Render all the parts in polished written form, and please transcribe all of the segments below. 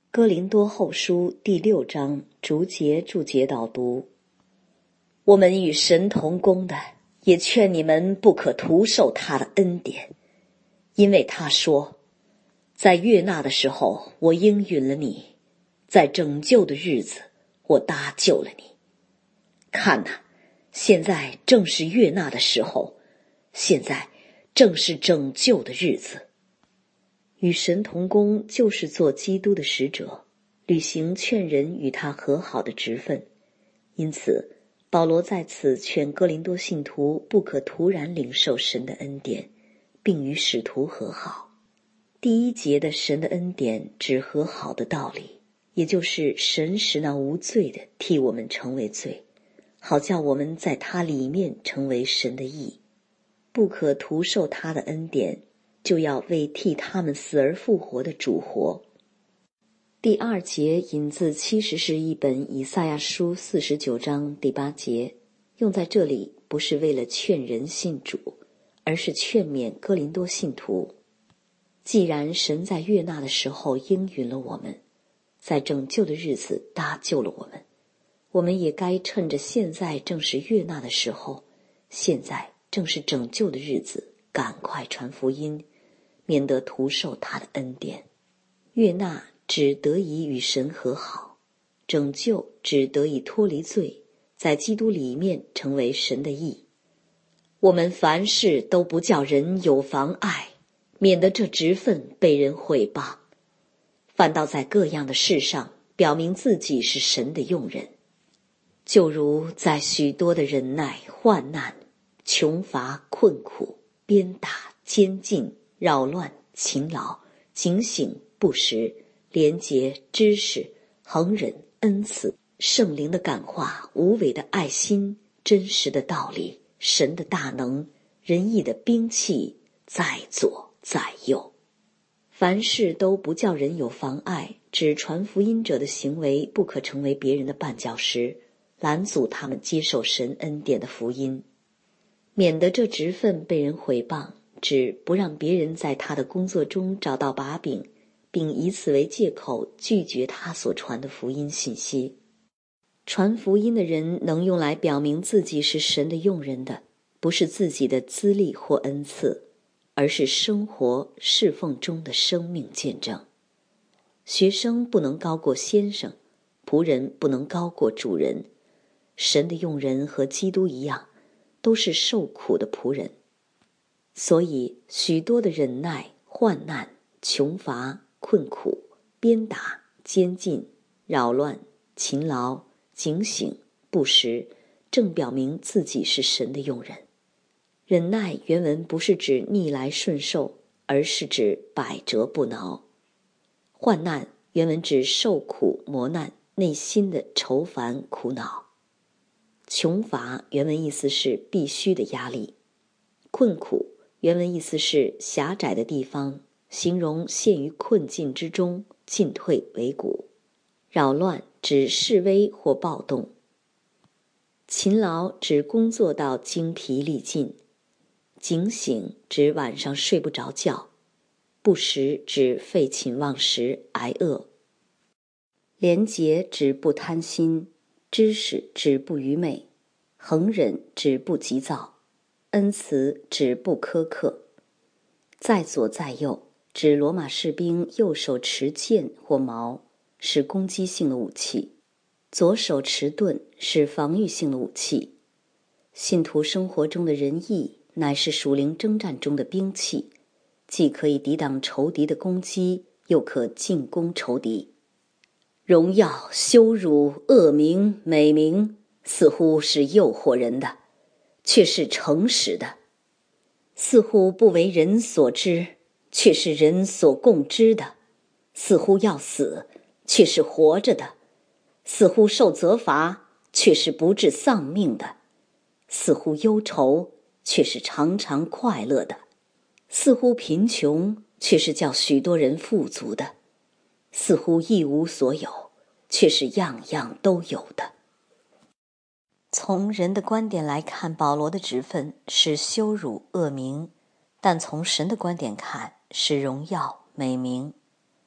哥林多后书第6章逐节注解导读。我们与神同工的，也劝你们不可徒受他的恩典，因为他说，在悦纳的时候我应允了你，在拯救的日子我搭救了你。看哪，现在正是悦纳的时候，现在正是拯救的日子。与神同工就是做基督的使者，履行劝人与他和好的职分。因此保罗在此劝哥林多信徒不可突然领受神的恩典，并与使徒和好。第1节的神的恩典指和好的道理，也就是神使那无罪的替我们成为罪，好叫我们在他里面成为神的义。不可徒受他的恩典，就要为替他们死而复活的主活。第2节引自70士译本以赛亚书49章第8节，用在这里不是为了劝人信主，而是劝勉哥林多信徒。既然神在悦纳的时候应允了我们，在拯救的日子搭救了我们，我们也该趁着现在正是悦纳的时候，现在正是拯救的日子，赶快传福音，免得徒受他的恩典。悦纳只得以与神和好，拯救只得以脱离罪，在基督里面成为神的义。我们凡事都不叫人有妨碍，免得这职分被人毁谤，反倒在各样的事上表明自己是神的用人，就如在许多的忍耐、患难、穷乏、困苦、鞭打、监禁、扰乱、勤劳、警醒、不时、廉洁、知识、恒忍、恩慈、圣灵的感化、无伪的爱心、真实的道理、神的大能、仁义的兵器，在左在右。凡事都不叫人有妨碍，指传福音者的行为不可成为别人的绊脚石，拦阻他们接受神恩典的福音，免得这职分被人毁谤，指不让别人在他的工作中找到把柄，并以此为借口拒绝他所传的福音信息。传福音的人能用来表明自己是神的用人的，不是自己的资历或恩赐，而是生活侍奉中的生命见证。学生不能高过先生，仆人不能高过主人。神的用人和基督一样，都是受苦的仆人。所以许多的忍耐、患难、穷乏、困苦、鞭打、监禁、扰乱、勤劳、警醒、不时，正表明自己是神的用人。忍耐原文不是指逆来顺受，而是指百折不挠。患难原文指受苦磨难，内心的愁烦苦恼。穷乏原文意思是必须的压力。困苦原文意思是狭窄的地方，形容陷于困境之中，进退维谷。扰乱指示威或暴动。勤劳指工作到精疲力尽。警醒指晚上睡不着觉。不时指废寝忘食、挨饿。廉洁指不贪心。知识指不愚昧。恒忍指不急躁。恩慈指不苛刻。在左在右指罗马士兵右手持剑或矛，是攻击性的武器，左手持盾是防御性的武器。信徒生活中的仁义乃是属灵征战中的兵器，既可以抵挡仇敌的攻击，又可进攻仇敌。荣耀、羞辱、恶名、美名，似乎是诱惑人的，却是诚实的；似乎不为人所知，却是人所共知的；似乎要死，却是活着的；似乎受责罚，却是不致丧命的；似乎忧愁，却是常常快乐的；似乎贫穷，却是叫许多人富足的；似乎一无所有，却是样样都有的。从人的观点来看，保罗的职分是羞辱、恶名，但从神的观点看是荣耀、美名。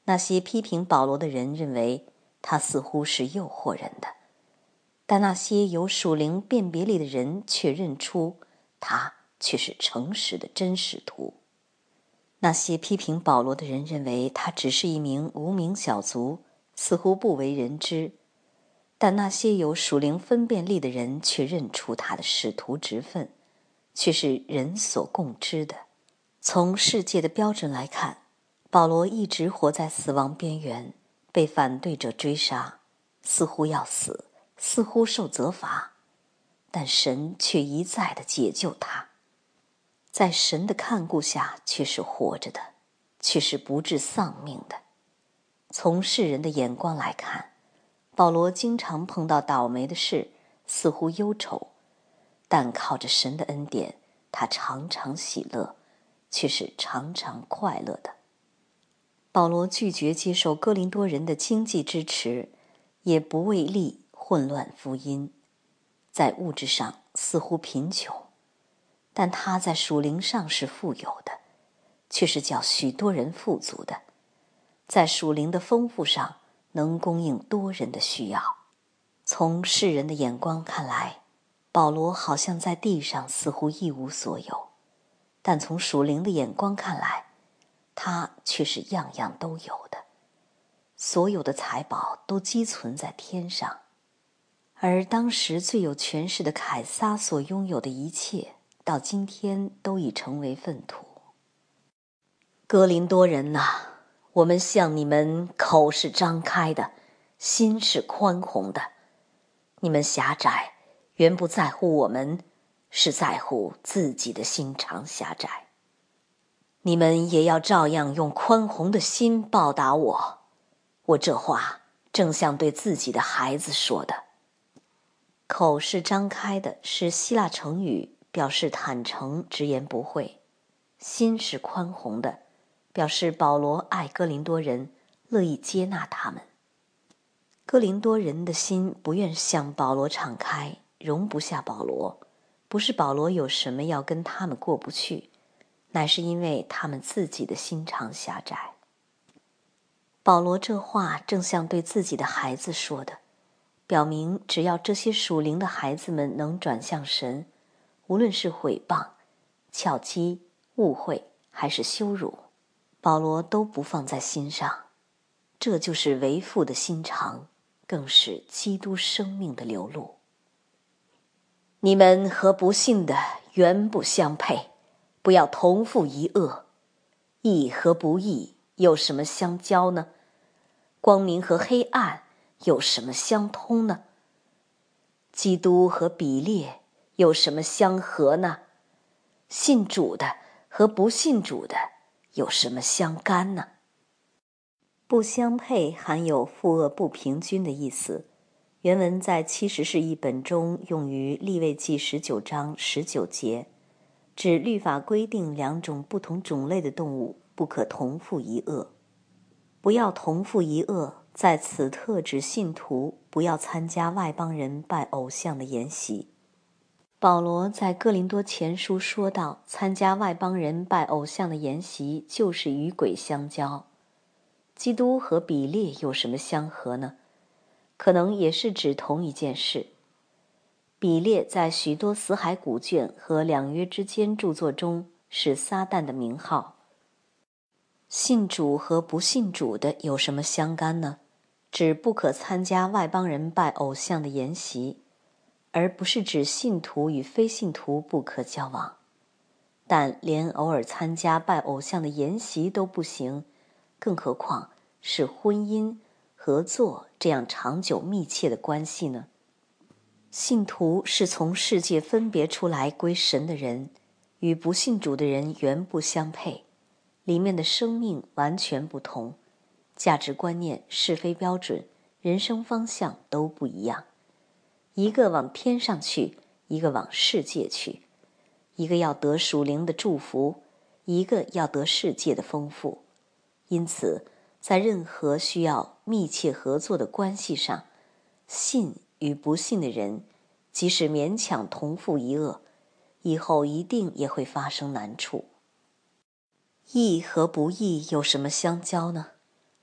那些批评保罗的人认为他似乎是诱惑人的，但那些有属灵辨别力的人却认出他却是诚实的真使徒。那些批评保罗的人认为他只是一名无名小卒，似乎不为人知，但那些有属灵分辨力的人却认出他的使徒职分，却是人所共知的。从世界的标准来看，保罗一直活在死亡边缘，被反对者追杀，似乎要死，似乎受责罚，但神却一再地解救他，在神的看顾下却是活着的，却是不致丧命的。从世人的眼光来看，保罗经常碰到倒霉的事，似乎忧愁，但靠着神的恩典，他常常喜乐，却是常常快乐的。保罗拒绝接受哥林多人的经济支持，也不为利混乱福音，在物质上似乎贫穷，但他在属灵上是富有的，却是叫许多人富足的，在属灵的丰富上能供应多人的需要。从世人的眼光看来，保罗好像在地上似乎一无所有，但从属灵的眼光看来，他却是样样都有的，所有的财宝都积存在天上，而当时最有权势的凯撒所拥有的一切，到今天都已成为粪土。哥林多人哪，我们向你们口是张开的，心是宽宏的。你们狭窄，原不在乎我们，是在乎自己的心肠狭窄。你们也要照样用宽宏的心报答我。我这话正像对自己的孩子说的。口是张开的是希腊成语，表示坦诚，直言不讳。心是宽宏的，表示保罗爱哥林多人，乐意接纳他们。哥林多人的心不愿向保罗敞开，容不下保罗，不是保罗有什么要跟他们过不去，乃是因为他们自己的心肠狭窄。保罗这话正像对自己的孩子说的，表明只要这些属灵的孩子们能转向神，无论是毁谤、巧讥、误会还是羞辱，保罗都不放在心上。这就是为父的心肠，更是基督生命的流露。你们和不信的原不相配，不要同负一恶。义和不义有什么相交呢？光明和黑暗有什么相通呢？基督和比列有什么相合呢？信主的和不信主的有什么相干呢？不相配含有负恶不平均的意思，原文在70士译本中用于利未记19章19节，指律法规定两种不同种类的动物不可同负一恶。不要同负一恶，在此特指信徒不要参加外邦人拜偶像的筵席。保罗在哥林多前书说到，参加外邦人拜偶像的筵席就是与鬼相交。基督和比列有什么相合呢？可能也是指同一件事。比列在许多死海古卷和两约之间著作中是撒旦的名号。信主和不信主的有什么相干呢？指不可参加外邦人拜偶像的筵席，而不是指信徒与非信徒不可交往。但连偶尔参加拜偶像的筵席都不行，更何况是婚姻、合作这样长久密切的关系呢？信徒是从世界分别出来归神的人，与不信主的人原不相配，里面的生命完全不同，价值观念、是非标准、人生方向都不一样。一个往天上去，一个往世界去，一个要得属灵的祝福，一个要得世界的丰富。因此在任何需要密切合作的关系上，信与不信的人即使勉强同负一恶，以后一定也会发生难处。义和不义有什么相交呢？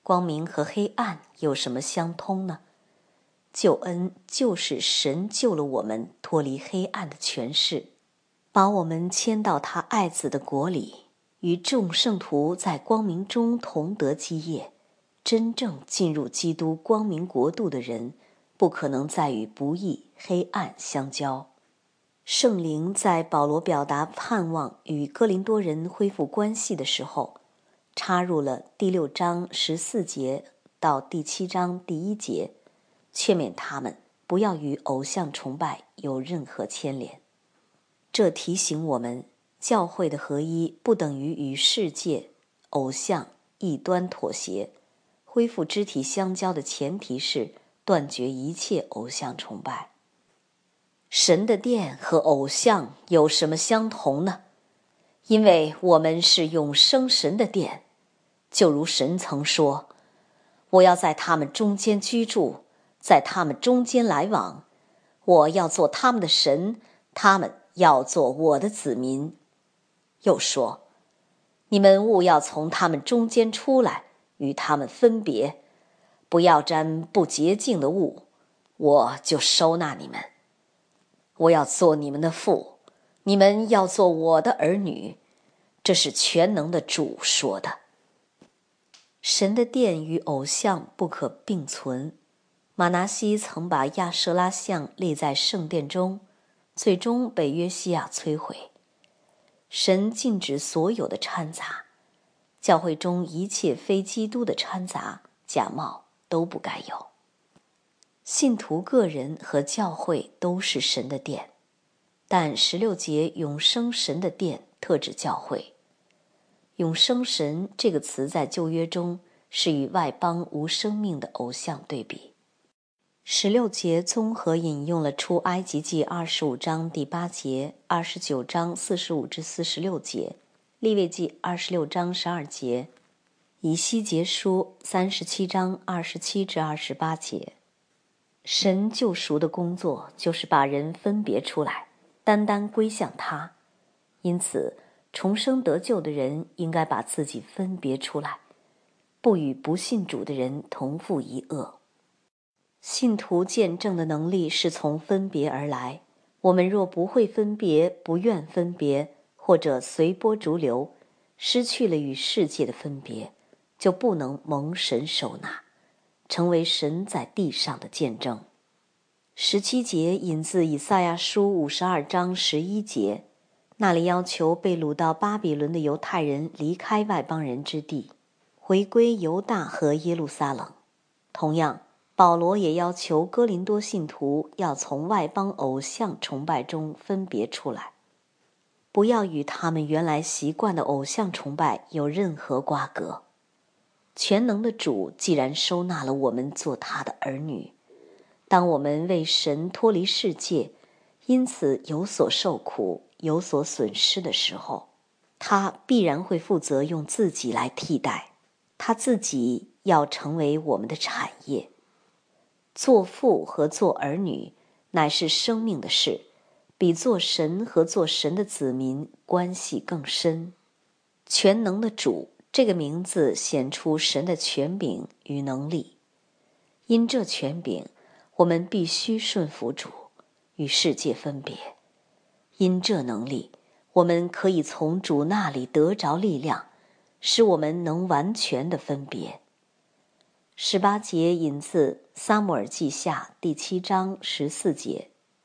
光明和黑暗有什么相通呢？救恩就是神救了我们脱离黑暗的权势，把我们迁到他爱子的国里，与众圣徒在光明中同得基业。真正进入基督光明国度的人，不可能再与不义黑暗相交。圣灵在保罗表达盼望与哥林多人恢复关系的时候，插入了第6章14节到第7章第1节，劝勉他们不要与偶像崇拜有任何牵连。这提醒我们，教会的合一不等于与世界、偶像、异端妥协。恢复肢体相交的前提是断绝一切偶像崇拜。神的殿和偶像有什么相同呢？因为我们是永生神的殿，就如神曾说，我要在他们中间居住，在他们中间来往，我要做他们的神，他们要做我的子民。又说，你们务要从他们中间出来，与他们分别，不要沾不洁净的物，我就收纳你们。我要做你们的父，你们要做我的儿女，这是全能的主说的。神的殿与偶像不可并存。马拿西曾把亚舍拉像立在圣殿中，最终被约西亚摧毁。神禁止所有的掺杂，教会中一切非基督的掺杂、假冒都不该有。信徒个人和教会都是神的殿，但16节永生神的殿特指教会。永生神这个词在旧约中是与外邦无生命的偶像对比。16节综合引用了出埃及记25章第8节、29章45至46节、利未记26章12节、以西结书37章27至28节。神救赎的工作就是把人分别出来，单单归向他。因此，重生得救的人应该把自己分别出来，不与不信主的人同负一恶。信徒见证的能力是从分别而来，我们若不会分别，不愿分别，或者随波逐流，失去了与世界的分别，就不能蒙神收纳，成为神在地上的见证。17节引自以赛亚书52章11节，那里要求被掳到巴比伦的犹太人离开外邦人之地，回归犹大和耶路撒冷。同样，保罗也要求哥林多信徒要从外邦偶像崇拜中分别出来，不要与他们原来习惯的偶像崇拜有任何瓜葛。全能的主既然收纳了我们做他的儿女，当我们为神脱离世界，因此有所受苦、有所损失的时候，他必然会负责用自己来替代，他自己要成为我们的产业。做父和做儿女乃是生命的事，比做神和做神的子民关系更深。全能的主这个名字显出神的权柄与能力，因这权柄，我们必须顺服主，与世界分别。因这能力，我们可以从主那里得着力量，使我们能完全的分别。18节引自撒母耳记下第7章14节。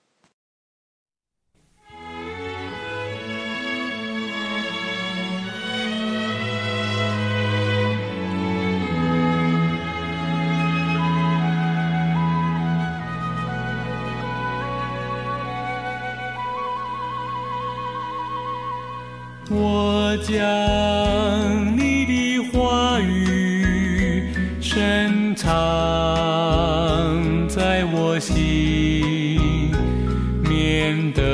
我将你的话语深藏在我心，免得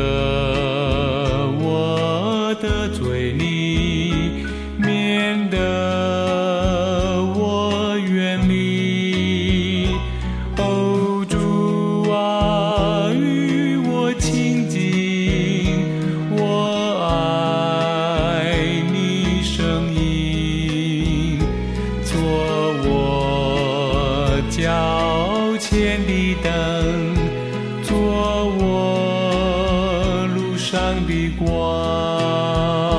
我得罪你，免得我远离。哦，主啊，与我亲近，我爱你声音，做我脚前的灯，做我路上的光。